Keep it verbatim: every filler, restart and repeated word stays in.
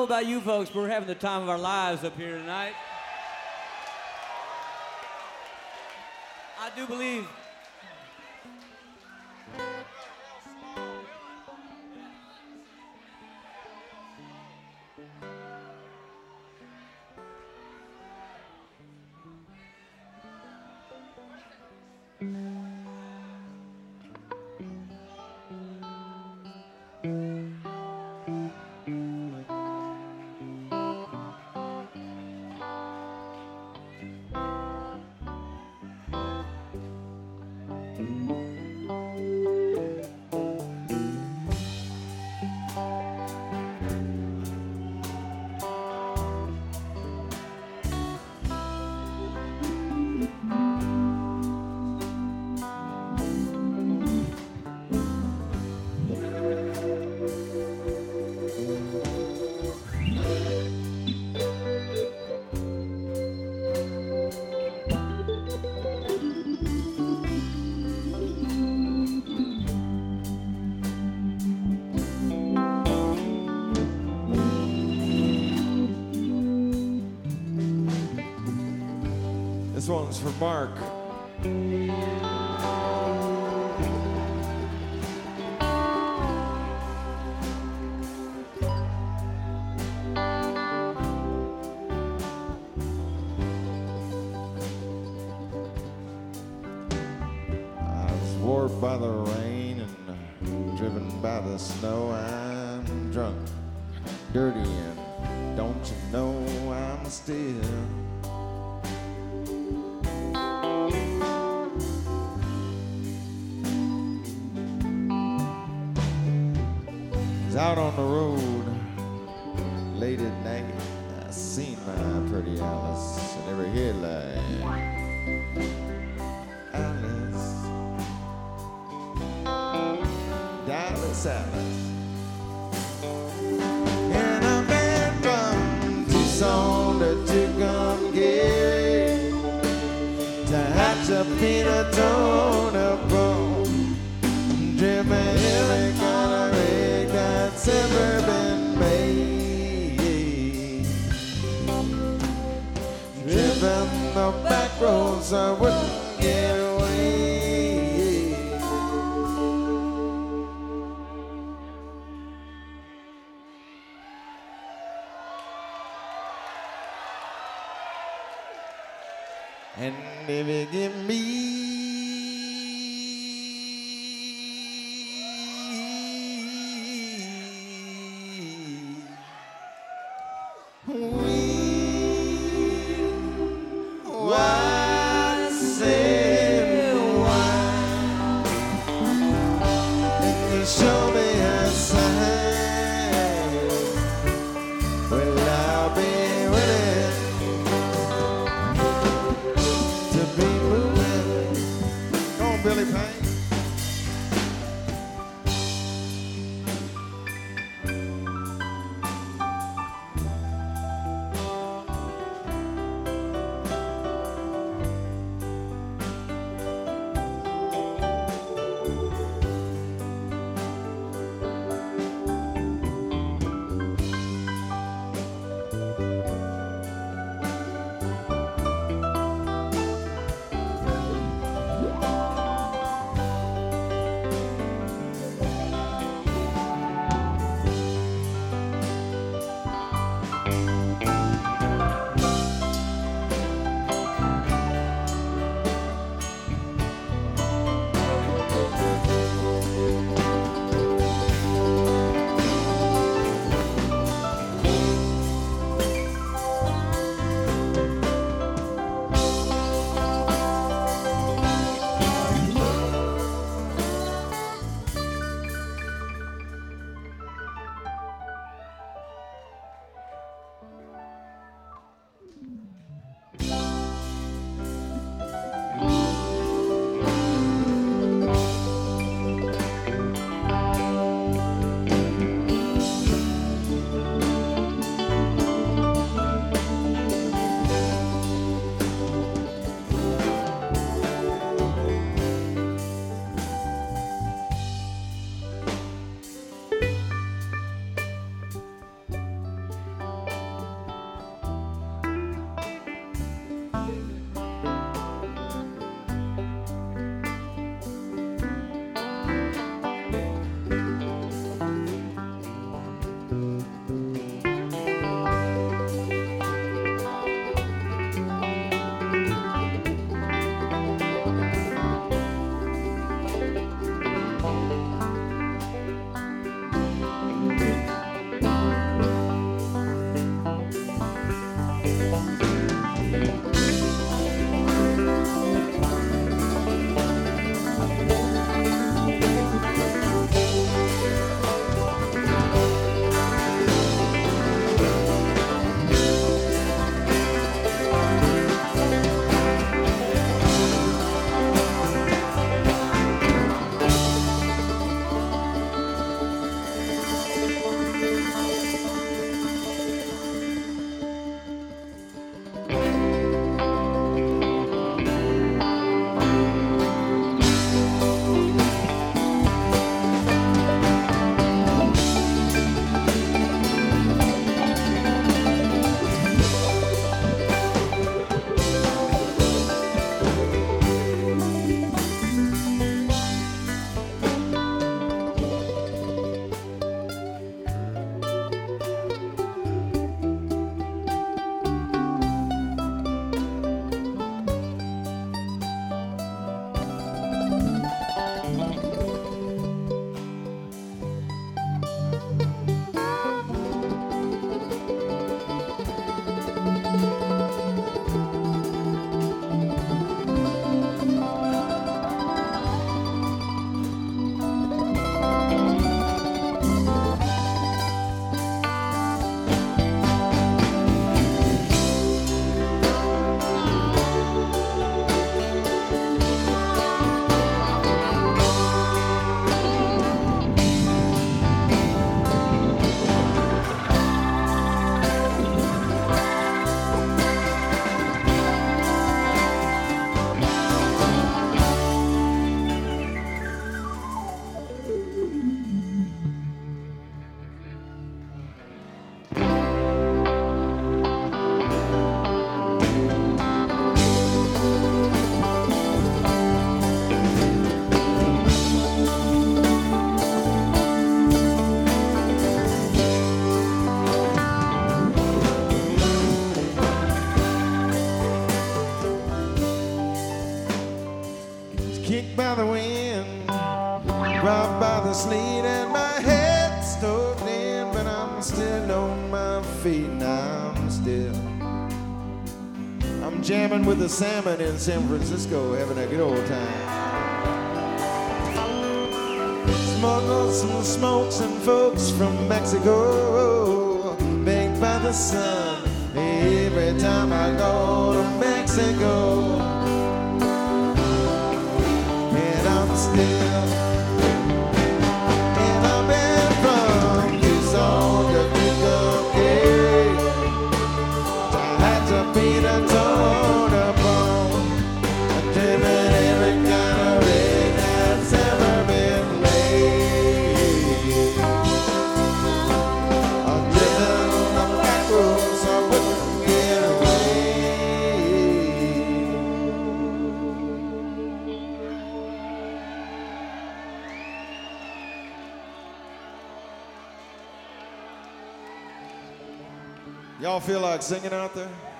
about you folks, but we're having the time of our lives up here tonight. I do believe this one's for Mark. I was warped by the rain and driven by the snow. I'm drunk, dirty, and don't you know I'm still out on the road late at night. I seen my pretty Alice in every headlight. Alice, Dallas Alice. And a man from Tucson to Tucumcari to hatch a peanut on a bone, driven every kind of rig that's ever been made, driven the back roads I wouldn't get away. And if you give me show me a sign, well, I'll be willing to be moving kicked by the wind, robbed by the sleet, and my head stoked in, but I'm still on my feet, and I'm still. I'm jamming with the salmon in San Francisco, having a good old time. Smuggled some smokes and folks from Mexico, baked by the sun every time I go to Mexico. And I'm still, and I've been from Tucson to Tucumcari, to Hatchapeta, to Bone. I've driven every kind of rig that's ever been made. I've driven the back roads so I wouldn't get away. Y'all feel like singing out there?